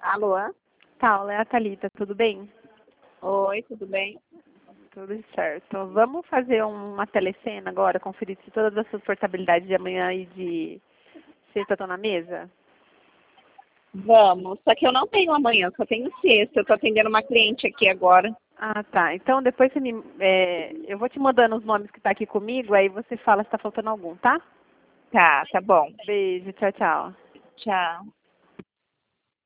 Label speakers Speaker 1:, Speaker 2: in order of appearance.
Speaker 1: Alô?
Speaker 2: Paula, é a Thalita, tudo bem?
Speaker 1: Oi, tudo bem?
Speaker 2: Tudo certo. Vamos fazer uma telecena agora, conferir se todas as suas portabilidades de amanhã e de sexta estão na mesa?
Speaker 1: Vamos, só que eu não tenho amanhã, só tenho sexta. Eu tô atendendo uma cliente aqui agora.
Speaker 2: Ah, tá. Então depois eu vou te mandando os nomes que tá aqui comigo, aí você fala se tá faltando algum, tá?
Speaker 1: Tá bom.
Speaker 2: Beijo, tchau, tchau.
Speaker 1: Tchau.